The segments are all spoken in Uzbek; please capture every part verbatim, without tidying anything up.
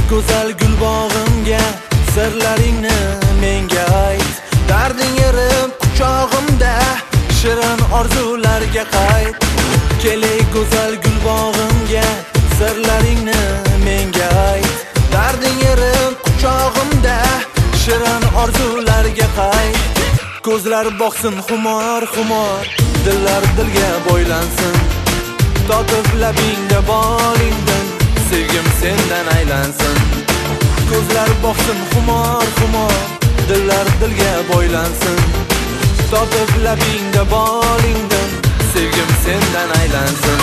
Go'zal gul bog'imga sirlaringni menga ayt. Darding erib quchog'imda shirin orzularga qayt. Kelay go'zal gul bog'imga sirlaringni menga ayt. Darding erib quchog'imda shirin orzularga qayt. Ko'zlar boqsin xumor xumor, dillar dilga bo'ylansin. Totib labingda bolingdan sevgim sendan aylansin. Ko'zlar boqsin xumor xumor, dillar dilga bo'ylansin. Totib labingda bolingdan sevgim sendan aylansin.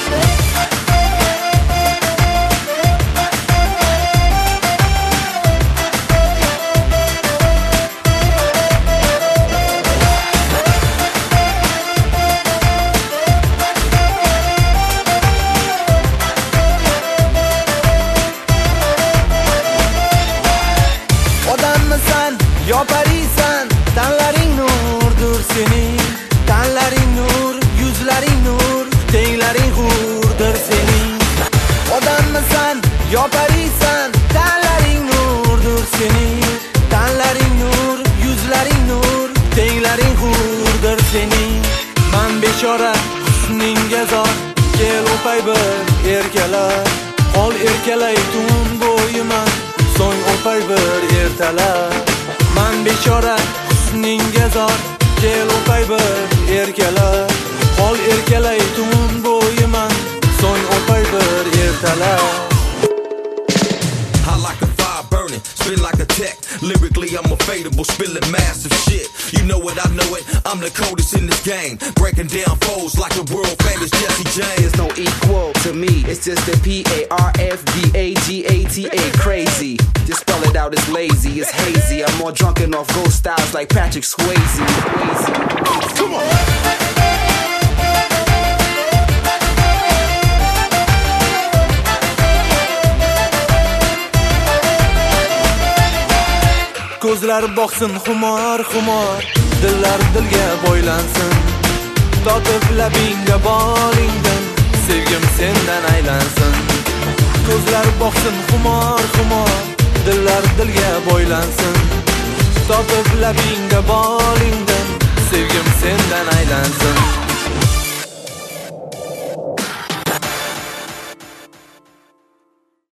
Yo parisan, tanlaring nurdur sening. Tanlaring nur, yuzlaring nur, tenglaring hurdir sening. Odammisan, yo parisan, tanlaring nurdur sening. Tanlaring nur, yuzlaring nur, tenglaring hurdir sening. Man bechora husningga zor, kel o'pay bir erkalar. Qol erkalay tun bo'yiman, so'ng o'pay bir ertalar. Man bechora husningga zor, kel o'pay bir erkalar. Qol erkalay tun bo'yiman, so'ng o'pay bir ertalar. I like a fire burning, spin like a tech. Lyrically I'm unfadable, spilling massive shit. You know it, I know it, I'm the coldest in this game. Breaking down foes like the world famous Jesse James. There's no equal to me, it's just the P A R F D A G A T A. Crazy, just spell it out, it's lazy, it's hazy. I'm more drunken off ghost styles like Patrick Swayze. Swayze. Come on. Ko'zlar boqsin xumor xumor, dillar dilga bo'ylansin. Totib labingda bolingdan sevgim sendan aylansin. Ko'zlar boqsin xumor xumor, dillar dilga bo'ylansin. Totib labingda bolingdan sevgim sendan aylansin.